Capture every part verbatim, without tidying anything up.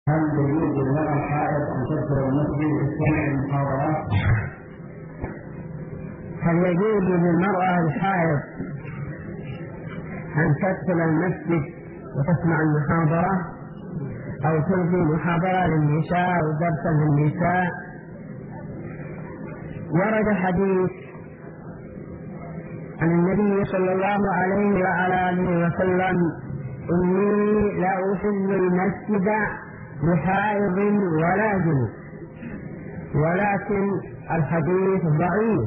هل يجوز للمرأة الحائض أن تدخل المسجد لتستمع المحاضرات؟ هل يجوز للمرأة الحائض أن تدخل المسجد وتسمع المحاضرة أو تلقي محاضرة للنساء أو درسا للنساء؟ ورد حديث عن النبي صلى الله عليه وعلى آله وسلم: إني لا أحل المسجد لحائض ولا جنوب، ولكن الحديث ضعيف.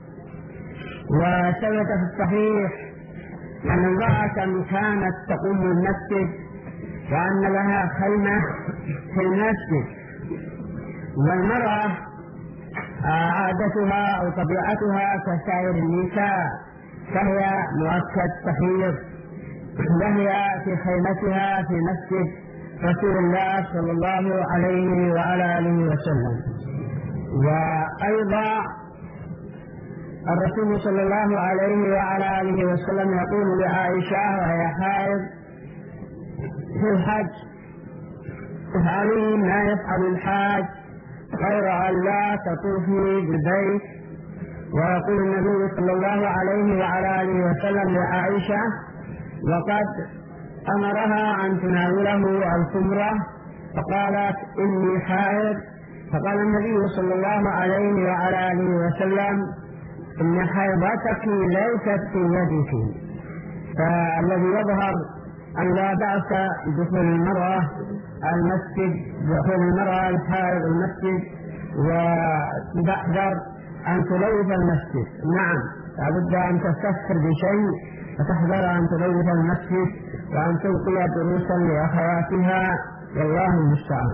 وثبت في الصحيح أن امرأة كانت تقوم المسجد وأن لها خيمة في المسجد، والمرأة عادتها أو طبيعتها كسائر النساء، فهي مؤكد تحيض، وهي في خيمتها في مسجد رسول الله صلى الله عليه وعلى آله وسلم. وأيضا الرسول صلى الله عليه وعلى آله وسلم يقول لعائشة وهي حائض في الحج: افعلي ما يفعل الحاج غير أن لا تطوفي بالبيت. ويقول النبي صلى الله عليه وعلى آله وسلم لعائشة وقد أمرها أن تناوله الخمرة فقالت: إني حائض. فقال النبي صلى الله عليه وعلى آله وسلم: إن حيضتك ليست في يدك. فالذي يظهر أن لا بأس بدخول المرأة المسجد، دخول المرأة الحائض المسجد، وتحذر أن تلوث المسجد. نعم، لابد أن تستفسر بشيء فتحذر أن تلوث المسجد وأن تلقي دروسا لأخواتها، والله المستعان.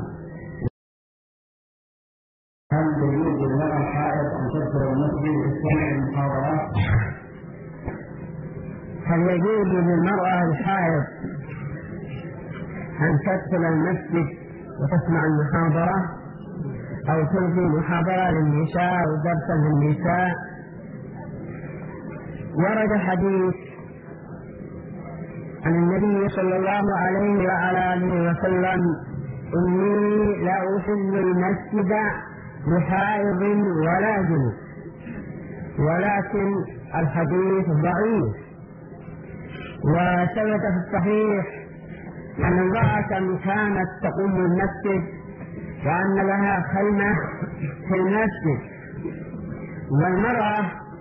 هل يجوز للمرأة الحائض أن تدخل المسجد لتستمع المحاضرات؟ هل يجوز للمرأة الحائض أن تدخل المسجد وتسمع المحاضرة أو تلقي محاضرة للنساء أو درسا للنساء؟ ورد حديث عن النبي صلى الله عليه وعلى آله وسلم: إني لا أحل المسجد لحائض ولا جنوب، ولكن الحديث ضعيف. وثبت في الصحيح أن امرأة كانت تقوم المسجد وأن لها خيمة في المسجد، والمرأة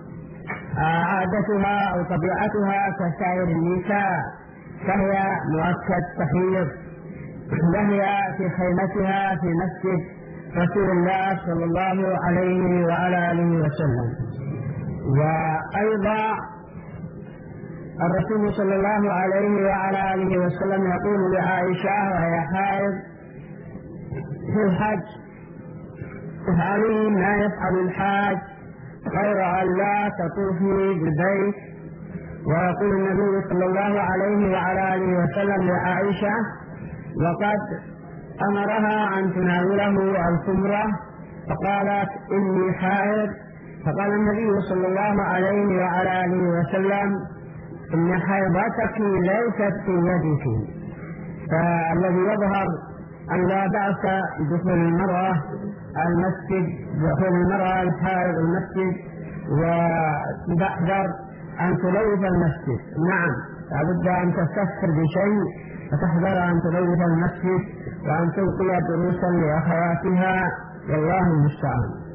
عادتها أو طبيعتها كسائر النساء، فهي مؤكد تحيض، وهي في خيمتها في مسجد رسول الله صلى الله عليه وعلى آله وسلم. وأيضا الرسول صلى الله عليه وعلى آله وسلم يقول لعائشة وهي حائض في الحج: افعلي ما يفعل الحاج غير أن لا تطوفي بالبيت. ويقول النبي صلى الله عليه وعلى آله وسلم لعائشة وقد أمرها أن تناوله الخمرة فقالت: إني حائض. فقال النبي صلى الله عليه وعلى آله وسلم: إن حيضتك ليست في يدك. فالذي يظهر أن لا بأس بدخول المرأة المسجد، دخول المرأة الحائض المسجد، وتحذر أن تلوث المسجد. نعم، لابد أن تستفسر بشيء فتحذر أن تلوث المسجد وأن تلقي دروسا لأخواتها، والله المستعان.